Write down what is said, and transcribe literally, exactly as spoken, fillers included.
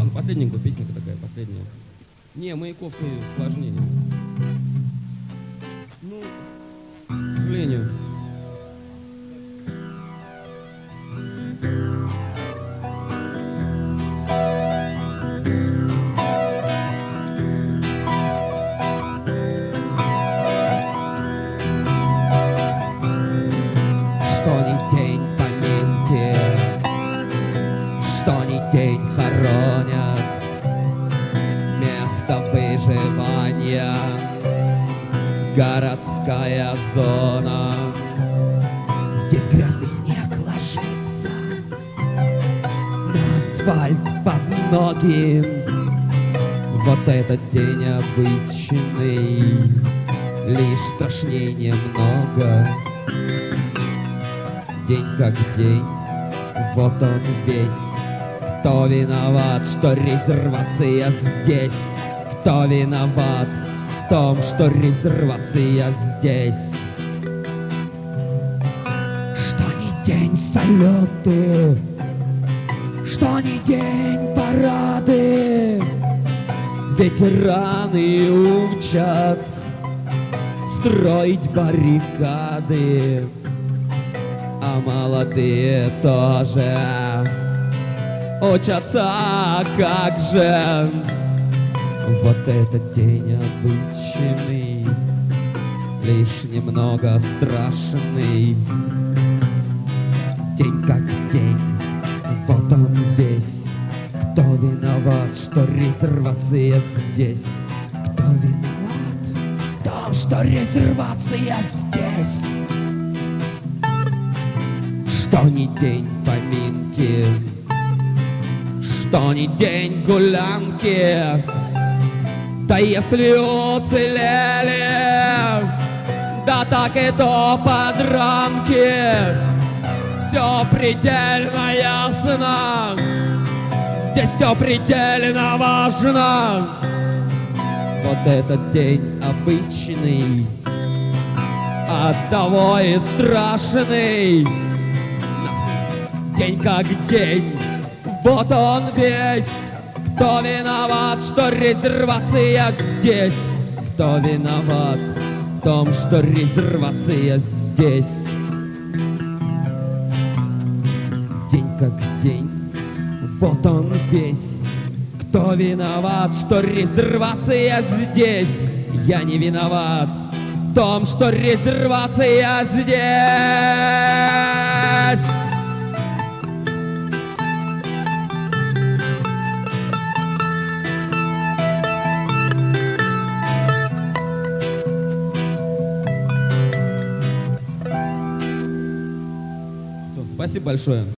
Ну, последненькая песенка такая, последняя. Не, Маяковский сложнее. Ну, к сожалению. Что ни день поминки, что ни день хоронят, место выживания — городская зона. Здесь грязный снег ложится на асфальт под ноги. Вот этот день обычный, лишь страшней немного. День как день, вот он весь. Кто виноват, что резервация здесь? Кто виноват в том, что резервация здесь? Что ни день салюты, что ни день парады, ветераны учат строить баррикады, а молодые тоже учатся, как же. Вот этот день обычный, лишь немного страшный. День как день, вот он весь. Кто виноват, что резервация здесь? Кто виноват в том, что резервация здесь? Что ни день поминки, что ни день гулянки, да если уцелели, да так и то под рамки. Все предельно ясно, здесь все предельно важно. Вот этот день обычный, оттого и страшный. День как день, вот он весь. Кто виноват, что резервация здесь? Кто виноват в том, что резервация здесь? День как день, вот он весь. Кто виноват, что резервация здесь? Я не виноват в том, что резервация здесь. Спасибо большое.